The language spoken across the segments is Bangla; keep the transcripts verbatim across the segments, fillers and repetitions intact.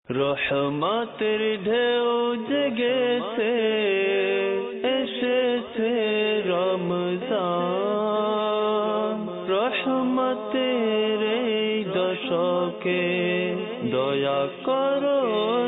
রহমতের ঢেউ জেগেছে, এসেছে রমজান। রহমতের এই দশকে দয়া করো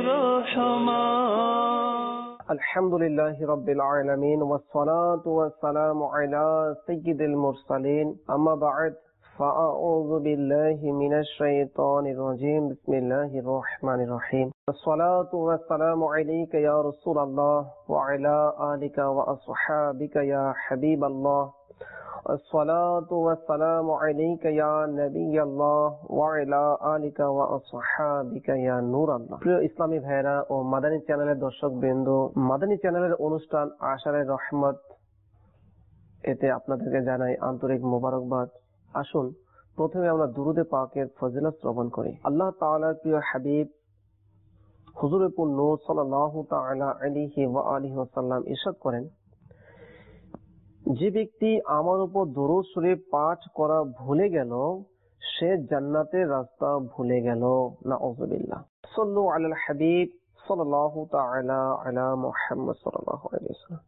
রহমান। আলহামদুলিল্লাহি রাব্বিল আলামিন ওয়াসসালাতু ওয়াসসালামু আলা সাইয়্যিদিল মুরসালিন, আম্মা বা'দ। فأعوذ بالله من الشيطان الرجيم بسم الله الرحمن الرحيم الصلاة والسلام عليك يا رسول الله وعلى آلك وأصحابك يا حبيب الله الصلاة والسلام عليك يا نبي الله وعلى آلك وأصحابك يا نور الله। প্রিয় ইসলামী ভাইরা ও মাদানী চ্যানেলের দর্শক বৃন্দ, মাদানী চ্যানেলের অনুষ্ঠান আশারে রহমত এতে আপনাদেরকে জানাই আন্তরিক মোবারকবাদ। আসুন প্রথমে আমরা দুরুদে পাকের ফজিলত শ্রবণ করি। আল্লাহ তাআলার প্রিয় হাবিব হুজুরে পুর নূর সাল্লাল্লাহু তাআলা আলাইহি ওয়া আলিহি ওয়াসাল্লাম ইরশাদ করেন, যে ব্যক্তি আমার উপর দরুদ শরীফ পাঠ করা ভুলে গেল সে জান্নাতের রাস্তা ভুলে গেল। নাউযুবিল্লাহ। সাল্লু আলাল হাবিব সাল্লাল্লাহু তাআলা আলা মুহাম্মদ সাল্লাল্লাহু আলাইহি ওয়াসাল্লাম।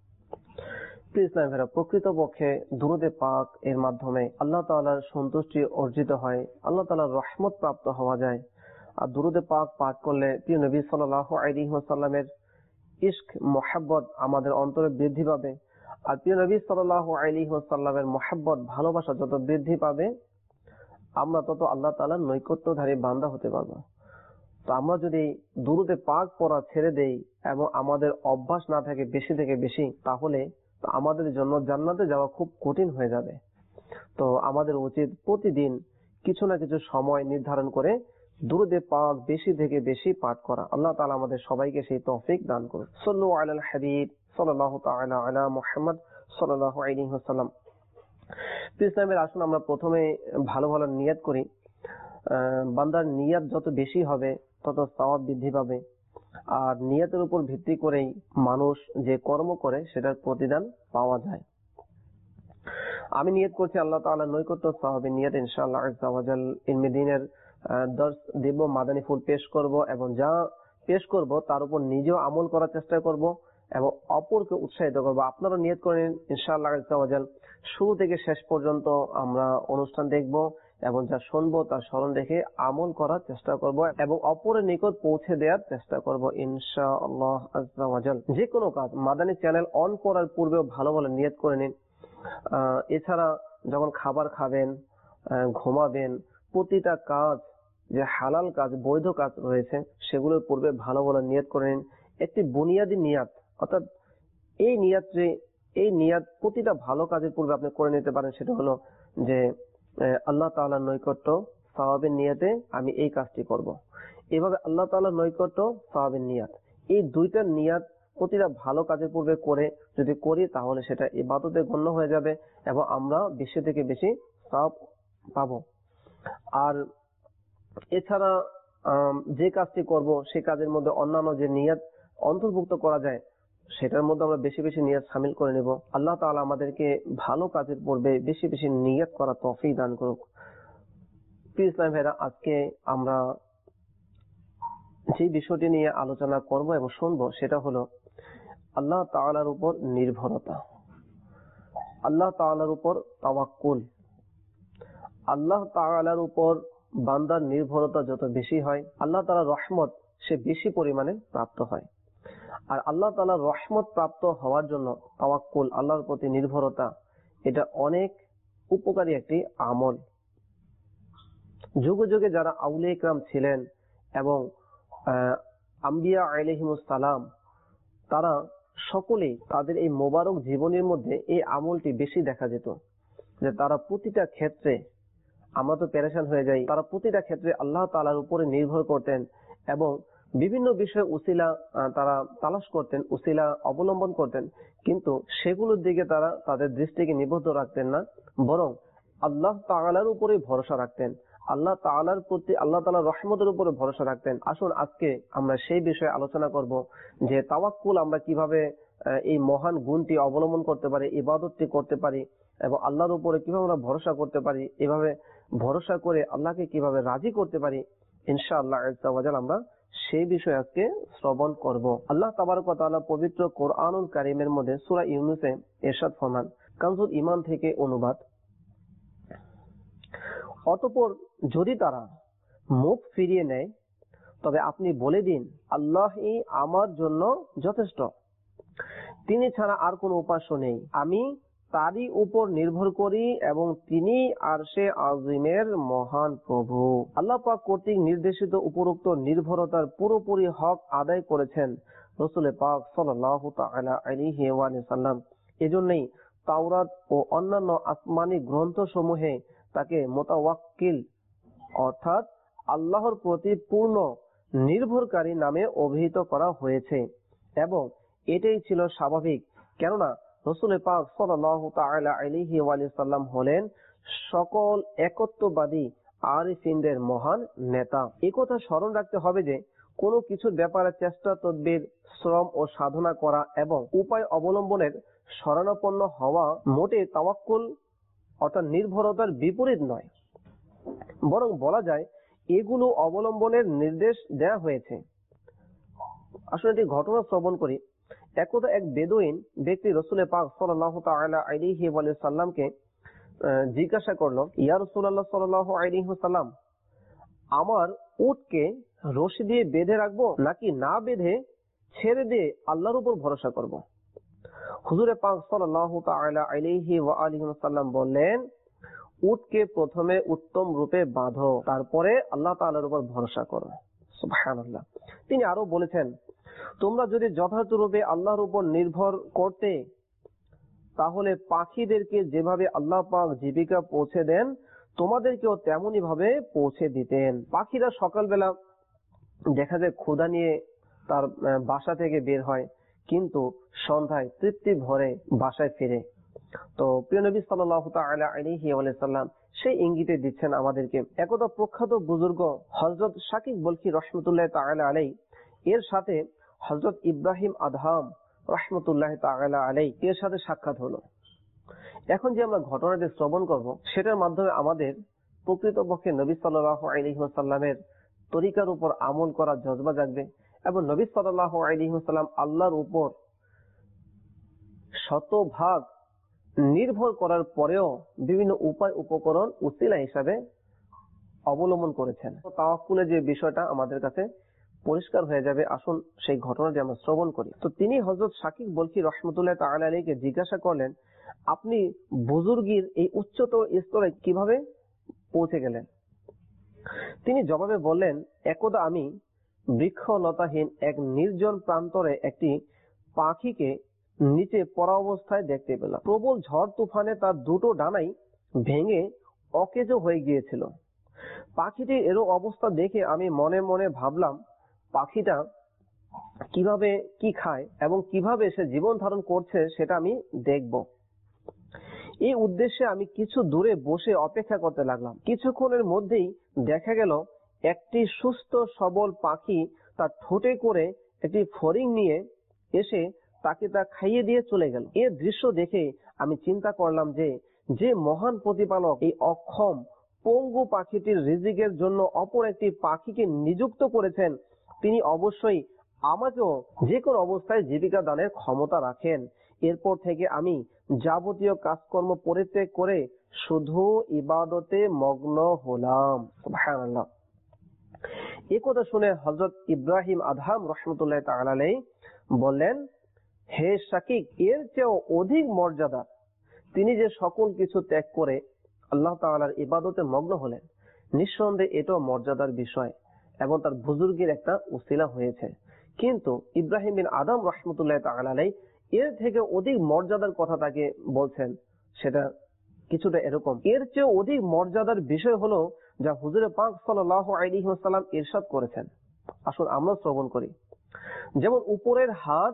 প্রকৃতপক্ষে দুরুদে পাক এর মাধ্যমে আল্লাহ তাআলার সন্তুষ্টি অর্জিত হয়, আল্লাহ তাআলার রহমত প্রাপ্ত হওয়া যায়। আর দুরুদে পাক পাঠ করলে প্রিয় নবী সাল্লাল্লাহু আলাইহি ওয়াসাল্লামের ইশক মহব্বত আমাদের অন্তরে বৃদ্ধি পাবে। আর প্রিয় নবী সাল্লাল্লাহু আলাইহি ওয়াসাল্লামের মহব্বত ভালোবাসা যত বৃদ্ধি পাবে আমরা তত আল্লাহ তাআলার নৈকট্যধারী বান্দা হতে পারবো। তো আমরা যদি দুরুদে পাক পড়া ছেড়ে দেই এবং আমাদের অভ্যাস না থাকে বেশি থেকে বেশি, তাহলে আমাদের জন্য জান্নাতে যাওয়া খুব কঠিন হয়ে যাবে। তো আমাদের উচিত প্রতিদিন কিছু না কিছু সময় নির্ধারণ করে দুরুদে পাক বেশি থেকে বেশি পাঠ করা। আল্লাহ তাআলা আমাদের সবাইকে সেই তৌফিক দান করুন। সাল্লু আলাল হাবিব সাল্লাল্লাহু তাআলা আলা মুহাম্মদ সাল্লাল্লাহু আলাইহি ওয়াসাল্লাম। ইসলামের আসুন আমরা প্রথমে ভালো ভালো নিয়ত করি। বান্দার নিয়ত যত বেশি হবে তত সওয়াব বৃদ্ধি পাবে। আর নিয়তের উপর ভিত্তি করেই মানুষ যে কর্ম করে সেটার প্রতিদান পাওয়া যায়। আমি নিয়ত করছি আল্লাহ তাআলার নৈকট্য সওয়াবের নিয়ত ইনশাআল্লাহ আযজা ওয়া জাল ইলমে দ্বীনের দর্স দেব, মাদানী ফুল পেশ করব এবং যা পেশ করব তার উপর নিজেও আমল করার চেষ্টা করব এবং অপরকে উৎসাহিত করব। আপনারা নিয়ত করেন ইনশাআল্লাহ আযজা ওয়া জাল শুরু থেকে শেষ পর্যন্ত আমরা অনুষ্ঠান দেখব এবং যা শুনবো তা স্মরণ রেখে আমল করার চেষ্টা করব এবং অপরের নিকট পৌঁছে দেওয়ার চেষ্টা করব ইনশাআল্লাহ আযজা ওয়া জাল। যে কোনো কাজ মাদানী চ্যানেল অন করার পূর্বেও ভালো ভালো নিয়ত করে নিন। এছাড়া যখন খাবার খাবেন, ঘুমাবেন, প্রতিটা কাজ যে হালাল কাজ বৈধ কাজ রয়েছে সেগুলোর পূর্বে ভালো ভালো নিয়ত করে নিন। একটি বুনিয়াদী নিয়াত, অর্থাৎ এই নিয়াত যে এই নিয়াত প্রতিটা ভালো কাজের পূর্বে আপনি করে নিতে পারেন। সেটা হলো যে আল্লাহ তাআলার নৈকট্য সওয়াবের নিয়তে আমি এই কাজটি করব। এভাবে আল্লাহ তাআলার নৈকট্য সওয়াবের নিয়াত, এই দুইটা নিয়াত প্রতিটা ভালো কাজের পূর্বে করে যদি করি তাহলে সেটা ইবাদতে গণ্য হয়ে যাবে এবং আমরা বেশি থেকে বেশি সওয়াব পাবো। আর এছাড়া যে কাজটি করব সেই কাজের মধ্যে অন্যান্য যে নিয়াত অন্তর্ভুক্ত করা যায় সেটার মধ্যে আমরা বেশি বেশি নিয়ত শামিল করে নেব। আল্লাহ তাআলা আমাদেরকে ভালো কাজের পূর্বে বেশি বেশি নিয়ত করা তৌফিক দান করুক। প্রিয় ইসলাম ভাইরা, আজকে আমরা যে বিষয়টি নিয়ে আলোচনা করব এবং শুনবো সেটা হলো আল্লাহ তাআলার উপর নির্ভরতা, আল্লাহ তাআলার উপর তাওয়াক্কুল। আল্লাহ তাআলার উপর বান্দার নির্ভরতা যত বেশি হয় আল্লাহ তাআলার রহমত সে বেশি পরিমাণে প্রাপ্ত হয়। আর আল্লাহ তাআলার রহমত প্রাপ্ত হওয়ার জন্য তাওয়াক্কুল, আল্লাহর প্রতি নির্ভরতা, এটা অনেক উপকারী একটি আমল। যুগে যুগে যারা আউলিয়া ইকরাম ছিলেন এবং আম্বিয়া আলাইহিমুস সালাম, তারা সকলেই তাদের এই মোবারক জীবনের মধ্যে এই আমলটি বেশি দেখা যেত যে তারা প্রতিটা ক্ষেত্রে, আমরা তো পেরেশান হয়ে যাই, তারা প্রতিটা ক্ষেত্রে আল্লাহ তাআলার উপরে নির্ভর করতেন এবং বিভিন্ন বিষয়ে উসিলা তারা তালাশ করতেন, উসিলা অবলম্বন করতেন, কিন্তু সেগুলোর দিকে তারা তাদের দৃষ্টিকে নিবদ্ধ রাখতেন না, বরং আল্লাহ তাআলার উপরে ভরসা রাখতেন, আল্লাহ তাআলার প্রতি আল্লাহ তাআলার রহমতের উপরে ভরসা রাখতেন। আসুন আজকে আমরা সেই বিষয়ে আলোচনা করব যে তাওয়াক্কুল আমরা কিভাবে এই মহান গুণটি অবলম্বন করতে পারি, ইবাদতটি করতে পারি এবং আল্লাহর উপরে কিভাবে আমরা ভরসা করতে পারি, এভাবে ভরসা করে আল্লাহকে কিভাবে রাজি করতে পারি। ইনশাআল্লাহ আযজা ওয়া জাল আমরা সেই বিষয়ে আজকে শ্রবণ করব। আল্লাহ তাবারক ওয়া তাআলা পবিত্র কোরআনুল কারীমের মধ্যে সূরা ইউনূসে ইরশাদ ফরমান, কানজুল ঈমান থেকে অনুবাদ, অতঃপর যদি তারা মুখ ফিরিয়ে নেয় তবে আপনি বলে দিন, আল্লাহই আমার জন্য যথেষ্ট, তিনি ছাড়া আর কোনো উপাস্য নেই, আমি তারই উপর নির্ভর করি এবং তিনি আরশে আজিমের মহান প্রভু। আল্লাহ পাক কর্তৃক নির্দেশিত উপরোক্ত নির্ভরতার পুরোপুরি হক আদায় করেছেন রাসূল পাক সাল্লাল্লাহু তাআলা আলাইহি ওয়া সাল্লাম। এজন্যই তাওরাত ও অন্যান্য আসমানি গ্রন্থসমূহে তাকে মুতাওয়াক্কিল অর্থাৎ আল্লাহর প্রতি পূর্ণ নির্ভরকারী নামে অভিহিত করা হয়েছে এবং এটাই ছিল স্বাভাবিক, কেননা রাসূল পাক সাল্লাল্লাহু তাআলা আলাইহি ওয়া সাল্লাম হলেন সকল একত্ববাদী আরিফিনদের মহান নেতা। এই কথা স্মরণ রাখতে হবে যে কোনো কিছুর ব্যাপারে চেষ্টা তদবির শ্রম ও সাধনা করা এবং উপায় অবলম্বনের শরণাপন্ন হওয়া মোটে তাওয়াক্কুল অর্থাৎ নির্ভরতার বিপরীত নয়, বরং বলা যায় এগুলো অবলম্বনের নির্দেশ দেয়া হয়েছে। আসলে একটি ঘটনা শ্রবণ করি। একদা এক বেদুইন ব্যক্তি রাসূল পাক সাল্লাল্লাহু তাআলা আলাইহি ওয়া সাল্লামকে জিজ্ঞাসা করলো, ইয়া রাসূলুল্লাহ সাল্লাল্লাহু আলাইহি ওয়াসাল্লাম, আমার উটকে রশি দিয়ে বেঁধে রাখবো নাকি না বেঁধে ছেড়ে দিয়ে আল্লাহর উপর ভরসা করব? হুজুরে পাক সাল্লাল্লাহু তাআলা আলাইহি ওয়া আলিহি ওয়াসাল্লাম বললেন, উটকে প্রথমে উত্তম রূপে বাঁধো, তারপরে আল্লাহ তাআলার উপর ভরসা করো। সুবহানাল্লাহ। তিনি আরো বলেছেন, তোমরা যদি যথার্থ রূপে আল্লাহর উপর নির্ভর করতে তাহলে পাখিদেরকে যেভাবে আল্লাহ পাক জীবিকা পৌঁছে দেন তোমাদেরকেও তেমনি ভাবে পৌঁছে দিতেন। পাখিরা সকালবেলা দেখা যায় ক্ষুধা নিয়ে তার বাসা থেকে বের হয়, কিন্তু সন্ধ্যায় তৃপ্তি ভরে বাসায় ফিরে। তো প্রিয় নবী সাল্লাল্লাহু তাআলা আলাইহি ওয়া সাল্লাম সেই ইঙ্গিতে দিচ্ছেন আমাদেরকে। একদা প্রখ্যাত বুজুর্গ হযরত শাকিক বলখী রাহমাতুল্লাহ তাআলা আলাইহি এর সাথে হযরত ইব্রাহিম আদহাম রাহমাতুল্লাহ তাআলা আলাইহি এর সাথে সাক্ষাৎ হলো। এখন যে আমরা ঘটনাটি শ্রবণ করব সেটার মাধ্যমে আমাদের প্রকৃতপক্ষে নবী সাল্লাল্লাহু আলাইহি ওয়াসাল্লামের তরিকার উপর আমল করার জজবা জাগবে এবং নবী সাল্লাল্লাহু আলাইহি ওয়াসাল্লাম আল্লাহর উপর শতভাগ নির্ভর করার পরেও বিভিন্ন উপায় উপকরণ উসিলা হিসাবে অবলম্বন করেছেন। তাওয়াক্কুলের যে বিষয়টা আমাদের কাছে পরিষ্কার হয়ে যাবে। আসুন সেই ঘটনাটি আমরা শ্রবণ করি। তো তিনি হযরত শাকিক বলখী রাহমাতুল্লাহ তাআলা আলাইহিকে জিজ্ঞাসা করলেন, আপনি বুজুর্গির এই উচ্চতর স্তরে কিভাবে পৌঁছে গেলেন? তিনি জবাবে বললেন, একদা আমি বৃক্ষলতাহীন এক নির্জন প্রান্তরে একটি পাখিকে নিচে পড়া অবস্থায় দেখতে পেলাম। প্রবল ঝড় তুফানে তার দুটো ডানাই ভেঙে অকেজো হয়ে গিয়েছিল। পাখিটির এরকম অবস্থা দেখে আমি মনে মনে ভাবলাম, পাখিটা কিভাবে কি খায় এবং কিভাবে সে জীবন ধারণ করছে সেটা আমি দেখব। এই উদ্দেশ্যে আমি কিছু দূরে বসে অপেক্ষা করতে লাগলাম। কিছুক্ষণের মধ্যেই দেখা গেল একটি সুস্থ সবল পাখি তার ঠোঁটে করে একটি ফড়িং নিয়ে এসে তাকে তা খাইয়ে দিয়ে চলে গেল। এর দৃশ্য দেখে আমি চিন্তা করলাম যে যে মহান প্রতিপালক এই অক্ষম পঙ্গু পাখিটির রিজিকের জন্য অপর একটি পাখিকে নিযুক্ত করেছেন, তিনি অবশ্যই আমাকেও যে কোনো অবস্থায় জীবিকা দানের ক্ষমতা রাখেন। এরপর থেকে আমি যাবতীয় কাজকর্ম পরিত্যাগ করে শুধু ইবাদতে মগ্ন হলাম। সুবহানাল্লাহ। এই কথা শুনে হযরত ইব্রাহিম আদহাম রাহমাতুল্লাহ তাআলা আলাইহি বললেন, হে শাকিক, এর চেয়েও অধিক মর্যাদা তিনি যে সকল কিছু ত্যাগ করে আল্লাহ তাআলার ইবাদতে মগ্ন হলেন, নিঃসন্দেহে এটাও মর্যাদার বিষয় এবং তার বুজুর্গের একটা উসিলা হয়েছে। কিন্তু ইব্রাহিম বিন আদম রাহমাতুল্লাহ তাআলা আলাইহি এর থেকে অধিক মর্যাদার কথা তাকে বলছেন, সেটা কিছুটা এরকম। এর চেয়ে অধিক মর্যাদার বিষয় হলো যা হুজুরে পাক সাল্লাল্লাহু আলাইহি ওয়াসাল্লাম ইরশাদ করেছেন। আসুন আমরা শ্রবণ করি। যেমন উপরের হাত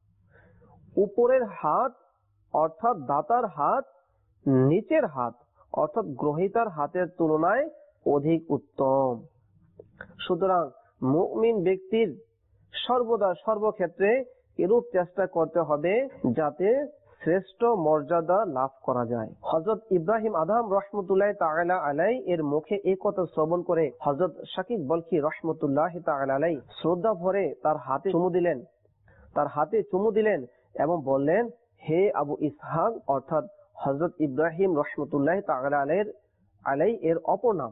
উপরের হাত অর্থাৎ দাতার হাত নিচের হাত অর্থাৎ গ্রহীতার হাতের তুলনায় অধিক উত্তম। সুতরাং মুমিন ব্যক্তির সর্বদা সর্বক্ষেত্রে এরূপ চেষ্টা করতে হবে যাতে শ্রেষ্ঠ মর্যাদা লাভ করা যায়। হযরত ইব্রাহিম আদম রাহমাতুল্লাহ তাআলা আলাইহি এর মুখে এই কথা শ্রবণ করে হযরত শাকিব বলখি রাহমাতুল্লাহ তাআলা আলাইহি শ্রদ্ধা ভরে তার হাতে চুমু দিলেন তার হাতে চুমু দিলেন এবং বললেন, হে আবু ইসহাক, অর্থাৎ হযরত ইব্রাহিম রাহমাতুল্লাহ তাআলা আলাইহি আলাইহি এর অপর নাম,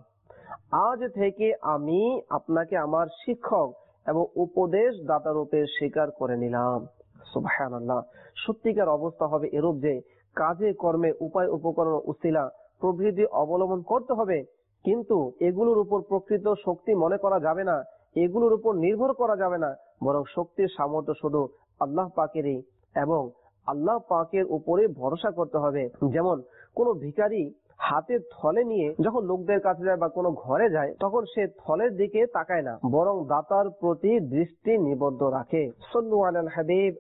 আজ থেকে আমি আপনাকে আমার শিক্ষক এবং উপদেশ দাতা রূপে স্বীকার করে নিলাম। সুবহানাল্লাহ। সত্যিকার অবস্থা হবে এরূপ যে কাজে কর্মে উপায় উপকরণ উসিলা প্রভৃতি অবলম্বন করতে হবে, কিন্তু এগুলোর উপর প্রকৃত শক্তি মনে করা যাবে না, এগুলোর উপর নির্ভর করা যাবে না, বরং শক্তির সামর্থ্য শুধু আল্লাহ পাকেরই এবং আল্লাহ পাকের উপরে ভরসা করতে হবে। যেমন কোন ভিখারি হাতে থলে নিয়ে যখন লোকদের কাছে যায় বা কোনো ঘরে যায়, তখন সে থলের দিকে তাকায় না, বরং দাতার প্রতি দৃষ্টি নিবদ্ধ রাখে। সাল্লু আলাল হাবিব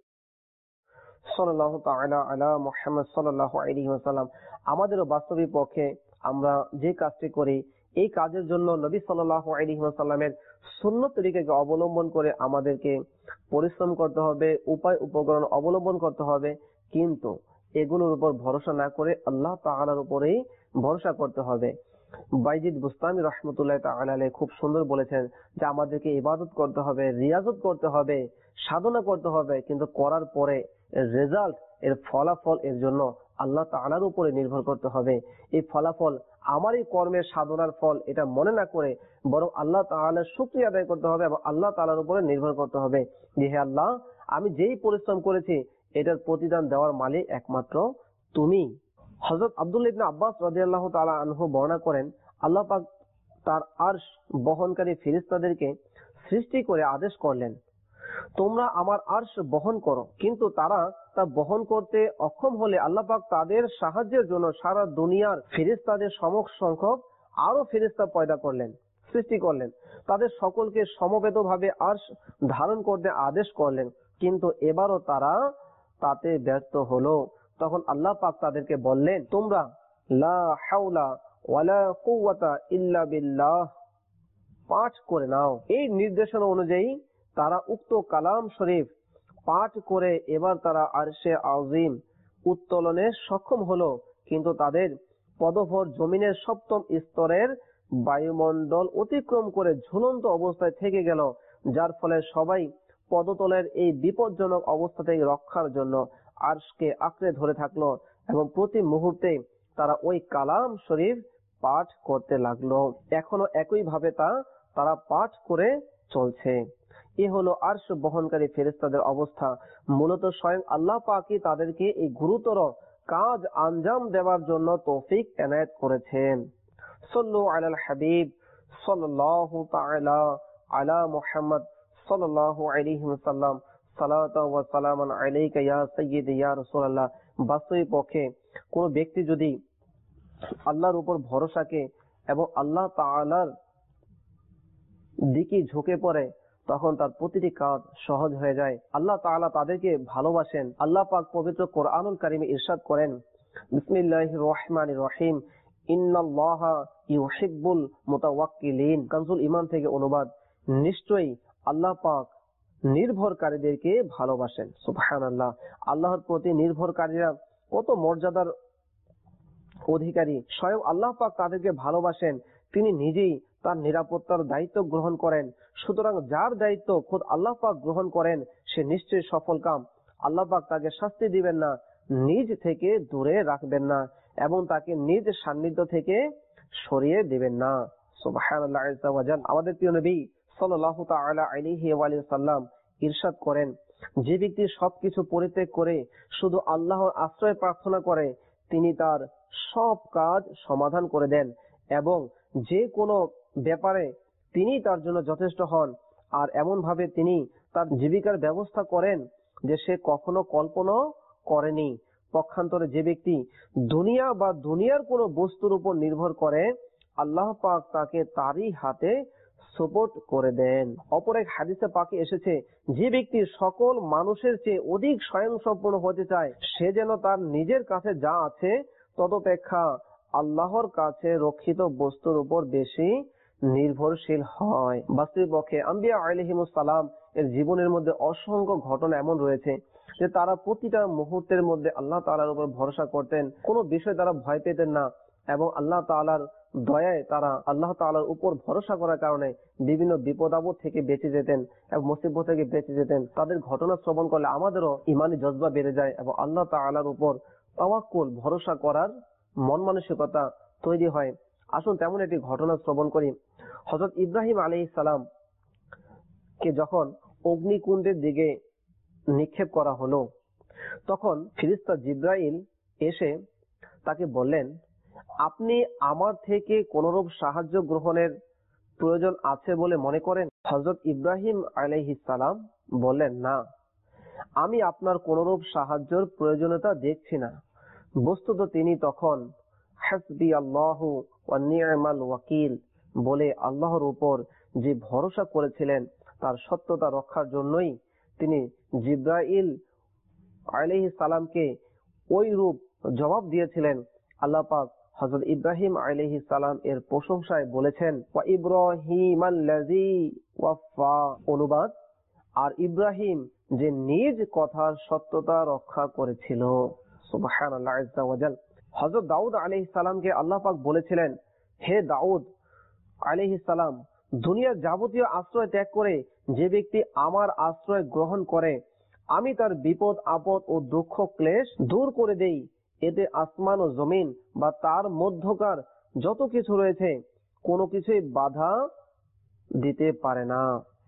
সাল্লাল্লাহু তাআলা আলা মুহাম্মদ সাল্লাল্লাহু আলাইহি ওয়াসাল্লাম। আমাদেরও বাস্তবিক পক্ষে আমরা যে কাজটি করি, এই কাজের জন্য নবী সাল্লাল্লাহু আলাইহি ওয়াসাল্লামের সুন্নত তরিকাকে অবলম্বন করে আমাদেরকে পরিশ্রম করতে হবে, উপায় উপকরণ অবলম্বন করতে হবে, কিন্তু এগুলোর উপর ভরসা না করে আল্লাহ তাআলার উপরেই ভরসা করতে হবে। বাইজিদ বুস্তামি রহমতুল্লাহ তাআলা আলাইহি খুব সুন্দর বলেছেন যে আমাদেরকে ইবাদত করতে হবে, রিয়াজত করতে হবে, সাধনা করতে হবে, কিন্তু করার পরে রেজাল্ট, এর ফলাফল এর জন্য আল্লাহ তাআলার উপরে নির্ভর করতে হবে। এই ফলাফল আমার এই কর্মের সাধনার ফল এটা মনে না করে বরং আল্লাহ তাআলার শুকরিয়া আদায় করতে হবে এবং আল্লাহ তাআলার উপরে নির্ভর করতে হবে যে হে আল্লাহ, আমি যেই পরিশ্রম করেছি এটার প্রতিদান দেওয়ার মালিক একমাত্র তুমি। হযরত আব্দুল্লাহ ইবনে আব্বাস রাদিয়াল্লাহু তাআলা আনহু বর্ণনা করেন, আল্লাহ পাক তার আরশ বহনকারী ফেরেশতাদেরকে সৃষ্টি করে আদেশ করলেন, তোমরা আমার আরশ বহন করো, কিন্তু তারা তা বহন করতে অক্ষম হলে আল্লাহ পাক তাদের সাহায্যের জন্য সারা দুনিয়ার ফেরেশতাদের সম সংখ্যক আরো ফেরেশতা পয়দা করলেন, সৃষ্টি করলেন, তাদের সকলকে সমবেতভাবে আরশ ধারণ করতে আদেশ করলেন, কিন্তু এবারও তারা তাতে ব্যর্থ হলো। তখন আল্লাহ পাক তাদেরকে বললেন, তোমরা লা হাওলা ওয়ালা কুওয়াতা ইল্লা বিল্লাহ পাঠ করে নাও। এই নির্দেশনা অনুযায়ী তারা উক্ত কালাম শরীফ পাঠ করে এবার তারা আরশে আজিম উত্তোলনে সক্ষম হলো, কিন্তু তাদের পদভর জমিনের সপ্তম স্তরের বায়ুমণ্ডল অতিক্রম করে ঝুলন্ত অবস্থায় থেকে গেল, যার ফলে সবাই পদতলের এই বিপজ্জনক অবস্থা থেকে রক্ষার জন্য আরশকে আঁকড়ে ধরে থাকলো এবং প্রতি মুহূর্তে তারা ওই কালাম শরীফ পাঠ করতে লাগলো। এখনো একই ভাবে তা তারা পাঠ করে চলছে। এ হলো আরশ বহনকারী ফেরেশতাদের অবস্থা। মূলত স্বয়ং আল্লাহ পাকই তাদেরকে এই গুরুতর কাজ আঞ্জাম দেওয়ার জন্য তৌফিক এনায়েত করেছেন। সাল্লু আলাল হাবিব সাল্লাল্লাহু তাআলা আলা মুহাম্মদ সাল্লাল্লাহু আলাইহি ওয়াসাল্লাম। সালাতু ওয়া সালামান আলাইকা ইয়া সাইয়্যিদি ইয়া রাসূলুল্লাহ। বাস্তবিক পক্ষে কোন ব্যক্তি যদি আল্লাহর উপর ভরসাকে এবং আল্লাহ তাআলার দিকে ঝুঁকে পড়ে, তখন তার প্রতিটি কাজ সহজ হয়ে যায়। আল্লাহ তাআলা তাদেরকে ভালোবাসেন। আল্লাহ পাক পবিত্র কোরআনুল কারীমে ইরশাদ করেন, বিসমিল্লাহির রহমানির রহিম, ইন্নাল্লাহা ইউহিব্বুল মুতাওয়াক্কিলিন। কানজুল ঈমান থেকে অনুবাদ, নিশ্চয়ই আল্লাহ পাক নির্ভরকারীদেরকে ভালোবাসেন। সুবহানাল্লাহ। আল্লাহর প্রতি নির্ভরকারীরা কত মর্যাদার অধিকারী। স্বয়ং আল্লাহ পাক তাদেরকে ভালোবাসেন, তিনি নিজেই তার নিরাপত্তার দায়িত্ব গ্রহণ করেন। সুতরাং যার দায়িত্ব খোদ আল্লাহ পাক গ্রহণ করেন সে নিশ্চয়ই সফল কাম। আল্লাহ পাক তাকে শাস্তি দিবেন না, নিজ থেকে দূরে রাখবেন না এবং তাকে নিজ সান্নিধ্য থেকে সরিয়ে দিবেন না। সুবহানাল্লাহ আযজা ওয়া জাল। আমাদের প্রিয় নবী সাল্লাল্লাহু তাআলা আলাইহি ওয়া সাল্লাম ইরশাদ করেন, যে ব্যক্তি সবকিছু পরিত্যাগ করে শুধু আল্লাহর আশ্রয় প্রার্থনা করে, তিনি তার সব কাজ সমাধান করে দেন এবং যে কোনো ব্যাপারে তিনি তার জন্য যথেষ্ট হন, আর এমন ভাবে তিনি তার জীবিকার ব্যবস্থা করেন যে সে কখনো কল্পনা করেনি। পক্ষান্তরে যে ব্যক্তি দুনিয়া বা দুনিয়ার কোনো বস্তুর উপর নির্ভর করে, আল্লাহ পাক তাকে তারই হাতে সুপর্দ করে দেন। অপর এক হাদিসে পাকে এসেছে, যে ব্যক্তি সকল মানুষের চেয়ে অধিক স্বয়ংসম্পূর্ণ হতে চায়, সে যেন তার নিজের কাছে যা আছে তদপেক্ষা আল্লাহর কাছে রক্ষিত বস্তুর উপর বেশি নির্ভরশীল হয়। বাস্তবিক পক্ষে আম্বিয়া আলাইহিমুস সালাম এর জীবনের মধ্যে অসংখ্য ঘটনা এমন রয়েছে যে তারা প্রতিটা মুহূর্তের মধ্যে আল্লাহ তাআলার উপর ভরসা করতেন, কোনো বিষয় তারা ভয় পেতেন না এবং আল্লাহ তাআলার দয়ায় তারা আল্লাহ তাআলার উপর ভরসা করার কারণে বিভিন্ন বিপদ আপদ থেকে বেঁচে যেতেন এবং মুসিবত থেকে বেঁচে যেতেন। তাদের ঘটনা শ্রবণ করলে আমাদেরও ইমানি জজবা বেড়ে যায় এবং আল্লাহ তাআলার উপর তাওয়াক্কুল ভরসা করার মন মানসিকতা তৈরি হয়। আসুন তেমন একটি ঘটনা শ্রবণ করি। হযরত ইব্রাহিম আলাইহিস সালাম কে যখন অগ্নিকুণ্ডের দিকে নিক্ষেপ করা হলো, তখন ফেরেশতা জিবরাইল এসে তাকে বললেন, আপনি আমার থেকে কোনরূপ সাহায্য গ্রহণের প্রয়োজন আছে বলে মনে করেন? হযরত ইব্রাহিম আলাইহিস সালাম বললেন, না, আমি আপনার কোনরূপ সাহায্যের প্রয়োজনীয়তা দেখছি না। বস্তুত তিনি তখন হাসবি আল্লাহু ওয়া নি'মাল ওয়াকিল বলে আল্লাহর উপর যে ভরসা করেছিলেন তার সত্যতা রক্ষার জন্যই তিনি জিবরাইল আলাইহিস সালামকে ওই রূপ জবাব দিয়েছিলেন। আল্লাহ পাক হযরত ইব্রাহিম আলাইহিস সালাম এর প্রশংসায় বলেছেন, ওয়া ইব্রাহিমাল্লাযী ওয়াফা, অনুবাদ, আর ইব্রাহিম যে নিজ কথার সত্যতা রক্ষা করেছিল। সুবহানাল্লাহ আযজা ওয়া জাল। হযরত দাউদ আলাইহিস সালামকে আল্লাহ পাক বলেছিলেন, হে দাউদ আলাইহিস সালাম, দুনিয়ার যাবতীয় আশ্রয় ত্যাগ করে যে ব্যক্তি আমার আশ্রয় গ্রহণ করে আমি তার বিপদ আপদ ও দুঃখ ক্লেশ দূর করে দেই। এতে আসমান ও জমিন বা তার মধ্যকার যত কিছু রয়েছে কোনো কিছুই বাধা দিতে পারে না।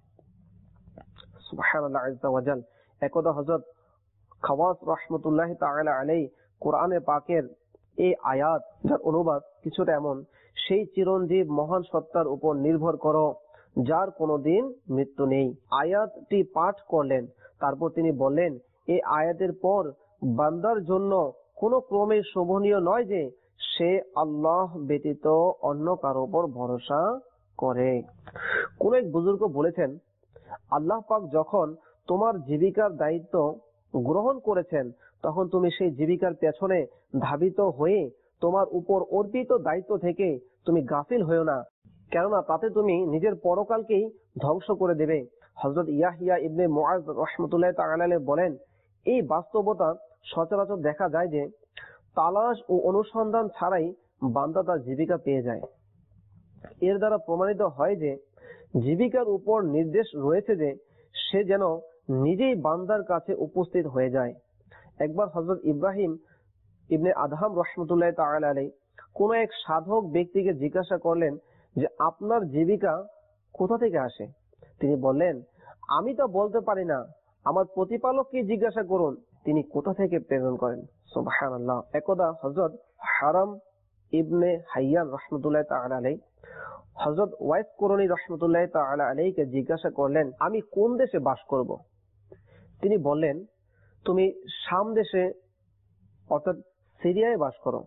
সুবহানাল্লাহ আযজা ওয়া জাল। একদা হযরত খাওয়াস রাহমাতুল্লাহি তাআলা আলাইহি কোরআনে পাকের এই আয়াত, যার অনুবাদ কিছুটা এমন, সেই চিরঞ্জীব মহান সত্তার উপর নির্ভর করো যার কোনোদিন মৃত্যু নেই, আয়াতটি পাঠ করলেন। তারপর তিনি বললেন, এই আয়াতের পর বান্দার জন্য কোনো ক্রমে শোভনীয় নয় যে সে আল্লাহ ব্যতীত অন্য কারো উপর ভরসা করে। কোন এক বুজুর্গ বলেছেন, আল্লাহ পাক যখন তোমার জীবিকার দায়িত্ব গ্রহণ করেছেন তখন তুমি সেই জীবিকার পেছনে ধাবিত হয়ে তোমার উপর অর্পিত দায়িত্ব থেকে তুমি গাফিল হয়েও না, কেননা তাতে তুমি নিজের পরকালকেই ধ্বংস করে দেবে। হযরত ইয়াহইয়া ইবনে মুআজ রাহমাতুল্লাহি তাআলা আলাইহি বলেন, এই বাস্তবতা সচরাচর দেখা যায় যে তালাশ ও অনুসন্ধান ছাড়াই বান্দা তার জীবিকা পেয়ে যায়। এর দ্বারা প্রমাণিত হয় যে জীবিকার উপর নির্দেশ রয়েছে যে সে যেন নিজেই বান্দার কাছে উপস্থিত হয়ে যায়। একবার হযরত ইব্রাহিম ইবনে আদহাম রাহমাতুল্লাহি তাআলা আলাইহি কোন এক সাধক ব্যক্তিকে জিজ্ঞাসা করলেন যে আপনার জীবিকা কোথা থেকে আসে? তিনি বললেন, আমি তা বলতে পারি না, আমার প্রতিপালককে জিজ্ঞাসা করুন তিনি কোথা থেকে প্রেরণ করেন। সুবহানাল্লাহ। একদা হযরত হারাম ইবনে হাইয়ান রাহমাতুল্লাহি তাআলা আলাইহি হযরত ওয়াইস করনী রাহমাতুল্লাহি তাআলা আলাইহিকে জিজ্ঞাসা করলেন, আমি কোন দেশে বাস করব? তিনি বললেন, তুমি শাম দেশে অর্থাৎ সিরিয়ায় বাস করো।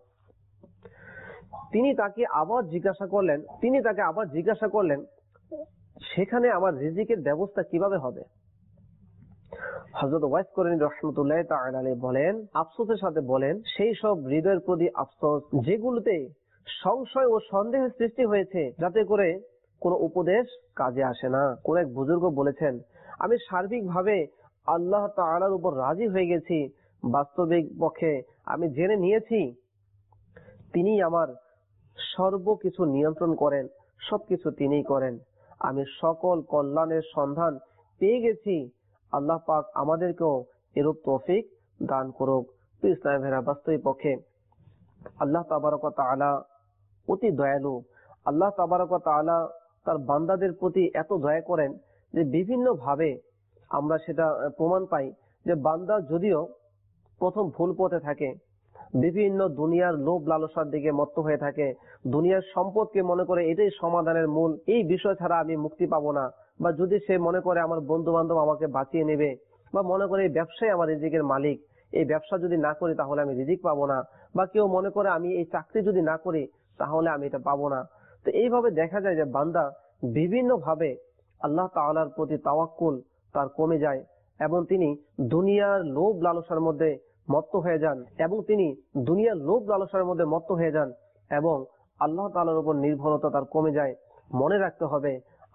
তিনি তাকে আবার জিজ্ঞাসা করলেন তিনি তাকে আবার জিজ্ঞাসা করলেন সেখানে আমার রিজিকের ব্যবস্থা কিভাবে হবে? হযরত ওয়াইস করনী রাহমাতুল্লাহি তাআলা আলাইহি বলেন, আফসোসের সাথে বলেন, সেই সব হৃদয়ের প্রতি আফসোস যেগুলোতে সংশয় ও সন্দেহের সৃষ্টি হয়েছে, যাতে করে কোনো উপদেশ কাজে আসে না। কোন এক বুজুর্গ বলেছেন, আমি সার্বিকভাবে আল্লাহ তাআলার উপর রাজি হয়ে গেছি। বাস্তবিক পক্ষে আমি জেনে নিয়েছি তিনি আমার সর্বকিছু নিয়ন্ত্রণ করেন, সবকিছু তিনিই করেন। আমি সকল কল্যাণের সন্ধান পেয়ে গেছি। আল্লাহ পাক আমাদেরকেও এরূপ তৌফিক দান করুক। ইসলামের ভাইরা, বাস্তবিক পক্ষে আল্লাহ তাবারক ওয়া তাআলা অতি দয়ালু। আল্লাহ তাবারক ওয়া তাআলা তার বান্দাদের প্রতি এত দয়া করেন যে বিভিন্ন ভাবে আমরা সেটা প্রমাণ পাই যে বান্দা যদিও প্রথম ভুল পথে থাকে, বিভিন্ন দুনিয়ার লোভ লালসার দিকে মত্ত হয়ে থাকে, দুনিয়ার সম্পদকে মনে করে এটাই সমাধানের মূল, এই বিষয় ছাড়া আমি মুক্তি পাবো না, বা যদি সে মনে করে আমার বন্ধু বান্ধব আমাকে বাঁচিয়ে নেবে, বা মনে করে এই ব্যবসায় আমার রিজিকের মালিক, এই ব্যবসা যদি না করি তাহলে আমি রিজিক পাবো না, বা কেউ মনে করে আমি এই চাকরি যদি না করি তাহলে আমি এটা পাবো না। তো এইভাবে দেখা যায় যে বান্দা বিভিন্ন ভাবে আল্লাহ তাআলার প্রতি তাওয়াক্কুল তার কমে যায় এবং তিনি দুনিয়ার লোভ লালসার মধ্যে মত্ত হয়ে যান এবং তিনি দুনিয়ার লোভ লালসার মধ্যে মত্ত হয়ে যান এবং আল্লাহ তাআলার উপর নির্ভরতা তার কমে যায়। মনে রাখতে হবে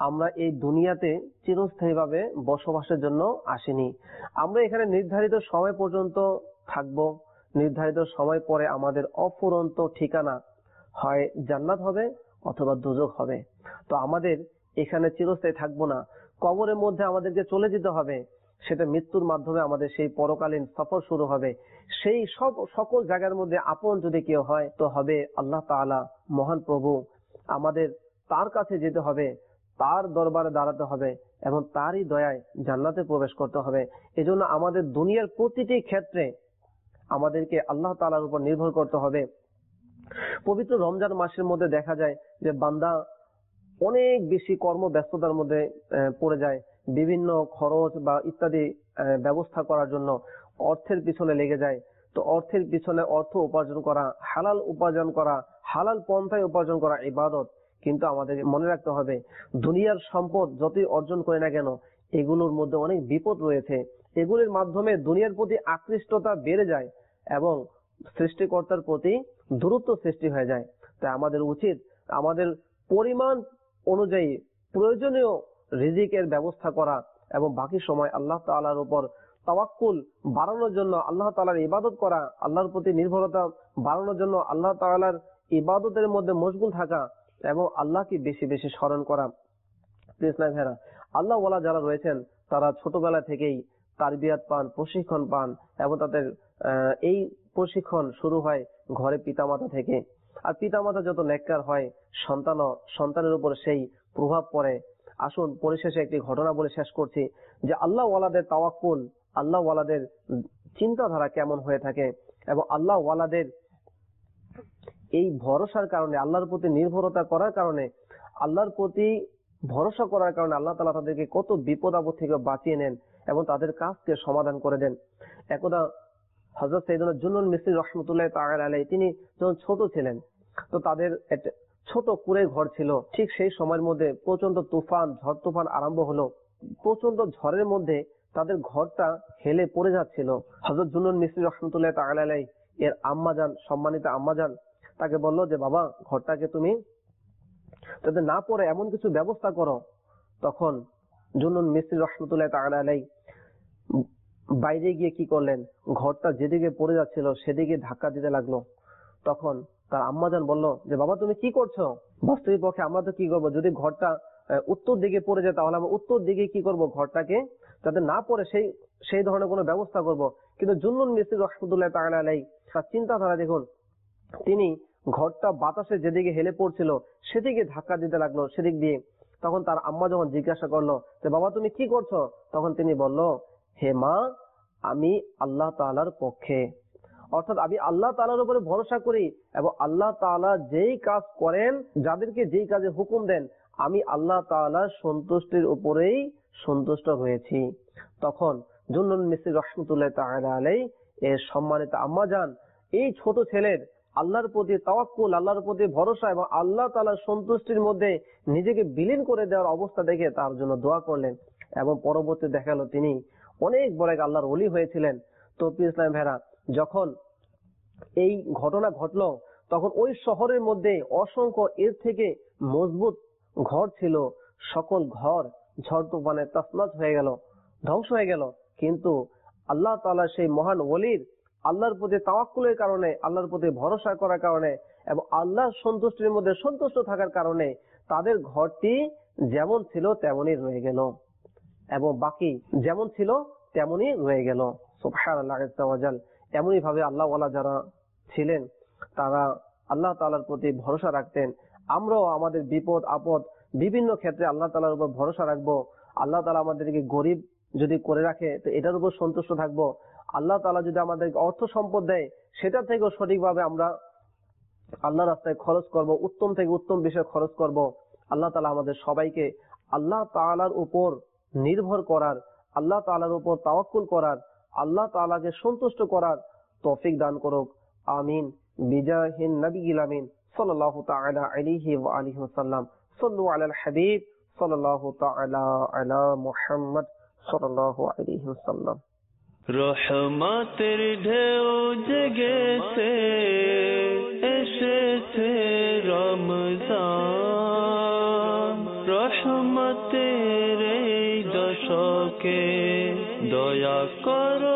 আমরা এই দুনিয়াতে চিরস্থায়ীভাবে বসবাসের জন্য আসিনি। আমরা এখানে নির্ধারিত সময় পর্যন্ত থাকব, নির্ধারিত সময় পরে আমাদের অফুরন্ত ঠিকানা হয় জান্নাত হবে অথবা দোজখ হবে। তো আমাদের এখানে চিরস্থায়ী থাকবো না, কবরের মধ্যে আমাদেরকে চলে যেতে হবে, সেটা মৃত্যুর মাধ্যমে আমাদের সেই পরকালীন সফর শুরু হবে। সেই সব সকল জায়গার মধ্যে আপন যদি কেউ হয় তো হবে আল্লাহ তাআলা, মহান প্রভু। আমাদের তার কাছে যেতে হবে, তার দরবারে দাঁড়াতে হবে এবং তারই দয়ায় জান্নাতে প্রবেশ করতে হবে। এজন্য আমাদের দুনিয়ার প্রতিটি ক্ষেত্রে আমাদেরকে আল্লাহ তাআলার উপর নির্ভর করতে হবে। পবিত্র রমজান মাসের মধ্যে দেখা যায় যে বান্দা অনেক বেশি কর্মব্যস্ততার মধ্যে পড়ে যায়, বিভিন্ন খরচ বা ইত্যাদি ব্যবস্থা করার জন্য অর্থের পিছনে লেগে যায়। তো অর্থের পিছনে অর্থ উপার্জন করা, হালাল উপার্জন করা, হালাল পন্থায় উপার্জন করা ইবাদত। কিন্তু আমাদের মনে রাখতে হবে দুনিয়ার সম্পদ যতই অর্জন করে না কেন এগুলোর মধ্যে অনেক বিপদ রয়েছে। এগুলির মাধ্যমে দুনিয়ার প্রতি আকৃষ্টতা বেড়ে যায় এবং সৃষ্টিকর্তার প্রতি দূরত্ব সৃষ্টি হয়ে যায়। তাই আমাদের উচিত আমাদের পরিমাণ অনুযায়ী প্রয়োজনীয় রিজিকের ব্যবস্থা করা এবং বাকি সময় আল্লাহ তাআলার উপর তাওয়াক্কুল বাড়ানোর জন্য, আল্লাহ তাআলার ইবাদত করা, আল্লাহর প্রতি নির্ভরতা বাড়ানোর জন্য আল্লাহ তাআলার ইবাদতের মধ্যে মশগুল থাকা এবং আল্লাহকে বেশি বেশি স্মরণ করা। ভাইরা, আল্লাহ ওয়ালা যারা রয়েছেন তারা ছোটবেলা থেকেই তারবিয়াত পান, প্রশিক্ষণ পান এবং তাদের এই প্রশিক্ষণ শুরু হয় ঘরে পিতামাতা থেকে। আর পিতামাতা যত নেককার হয় সন্তানও সন্তানের উপর সেই প্রভাব পড়ে। আসুন পরিশেষে একটি ঘটনা বলে শেষ করছি যে আল্লাহ ওয়ালাদের তাওয়াক্কুল, আল্লাহ ওয়ালাদের চিন্তাধারা কেমন হয়ে থাকে এবং আল্লাহ ওয়ালাদের এই ভরসার কারণে, আল্লাহর প্রতি নির্ভরতা করার কারণে, আল্লাহর প্রতি ভরসা করার কারণে আল্লাহ তাআলা তাদেরকে কত বিপদ আপদ থেকে বাঁচিয়ে নেন এবং তাদের কাজকে সমাধান করে দেন। একদা হযরত সাইয়েদনা জুন্নুন মিসরি রাহমাতুল্লাহি তাআলা আলাইহি তিনি যখন ছোট ছিলেন তো তাদের একটা ছোট কুঁড়ে ঘর ছিল। ঠিক সেই সময়ের মধ্যে প্রচন্ড তুফান, ঝড় তুফান আরম্ভ হলো। প্রচন্ড ঝড়ের মধ্যে তাদের ঘরটা হেলে পড়ে যাচ্ছিল। হযরত জুন্নুন মিসরি রাহমাতুল্লাহি তাআলা আলাইহি এর আম্মাজান, সম্মানিত আম্মাজান তাকে বলল যে বাবা ঘরটাকে তুমি যাতে না পড়ে এমন কিছু ব্যবস্থা করো। তখন জুন্নুন মিসরি রাহমাতুল্লাহি তাআলা আলাইহি বাইরে গিয়ে কি করলেন, ঘরটা যেদিকে পড়ে যাচ্ছিল সেদিকে ধাক্কা দিতে লাগলো। তখন তার আম্মাজান বলল যে বাবা তুমি কি করছো? বাস্তবিক পক্ষে আমরা তো কি করবো, যদি ঘরটা উত্তর দিকে পড়ে যায় তাহলে আমরা উত্তর দিকে কি করব, ঘরটাকে যাতে না পড়ে সেই সেই ধরনের কোনো ব্যবস্থা করব। কিন্তু জুন্নুন মিসরি রাহমাতুল্লাহি তাআলা আলাইহি তার চিন্তাধারা দেখুন, তিনি ঘরটা বাতাসে যেদিকে হেলে পড়ছিল সেদিকে ধাক্কা দিতে লাগলো, সেদিক দিয়ে। তখন তার আম্মা যখন জিজ্ঞাসা করলো যে বাবা তুমি কি করছো, তখন তিনি বলল হে মা আমি আল্লাহ তাআলার পক্ষে, অর্থাৎ আমি আল্লাহ তাআলার উপরে ভরসা করি এবং আল্লাহ তাআলা যেই কাজ করেন, যাদেরকে যেই কাজে হুকুম দেন আমি আল্লাহ তাআলার সন্তুষ্টির উপরেই সন্তুষ্ট রয়েছি। তখন জুন্নুন মিসরি রাহমাতুল্লাহি তাআলা আলাইহি এর সম্মানিত আম্মাজান এই ছোট ছেলের আল্লাহর প্রতি তাওয়াক্কুল, আল্লাহর প্রতি ভরসা এবং আল্লাহ তাআলার সন্তুষ্টির মধ্যে নিজেকে বিলীন করে দেওয়ার অবস্থা দেখে তার জন্য দোয়া করলেন এবং পরবর্তী দেখা গেল তিনি অনেক বড় এক আল্লাহর ওলি হয়েছিলেন। তো প্রিয় ইসলাম ভাইরা, যখন এই ঘটনা ঘটলো তখন ওই শহরের মধ্যে অসংখ্য এর থেকে মজবুত ঘর ছিল, সকল ঘর ঝড় তুফানে তছনছ হয়ে গেল, ধ্বংস হয়ে গেল। কিন্তু আল্লাহ তাআলা সেই মহান ওলির আল্লাহর প্রতি তাওয়াক্কুলের কারণে, আল্লাহর প্রতি ভরসা করার কারণে এবং আল্লাহর সন্তুষ্টির মধ্যে সন্তুষ্ট থাকার কারণে তাদের ঘরটি যেমন ছিল তেমনই রয়ে গেল এবং বাকি যেমন ছিল তেমনই রয়ে গেল। সুবহানাল্লাহ আযজা ওয়া জাল। এমনই ভাবে আল্লাহ ওয়ালা যারা ছিলেন তারা আল্লাহ তাআলার প্রতি ভরসা রাখতেন। আমরাও আমাদের বিপদ আপদ বিভিন্ন ক্ষেত্রে আল্লাহ তাআলার উপর ভরসা রাখবো। আল্লাহ তাআলা আমাদেরকে গরিব যদি করে রাখে তো এটার উপর সন্তুষ্ট থাকবো। আল্লাহ তাআলা যদি আমাদেরকে অর্থ সম্পদ দেয় সেটা থেকেও সঠিকভাবে আমরা আল্লাহর রাস্তায় খরচ করব, উত্তম থেকে উত্তম বিষয়ে খরচ করব। আল্লাহ তাআলা আমাদের সবাইকে আল্লাহ তাআলার উপর নির্ভর করার, আল্লাহ তাআলার উপর তাওয়াক্কুল করার, আল্লাহ তাআলাকে সন্তুষ্ট করার তৌফিক দান করুক। আমিন। বিজাহিন নবিয়িল আমিন সাল্লাল্লাহু তাআলা আলাইহি ওয়া আলিহি ওয়াসাল্লাম। সাল্লু আলাল হাবিব সাল্লাল্লাহু তাআলা আলা মুহাম্মদ সাল্লাল্লাহু আলাইহি ওয়াসাল্লাম। রহমতের ঢেউ জেগেছে, এসেছে রমজান, রহমত রহমতের এই দশকে দয়া করো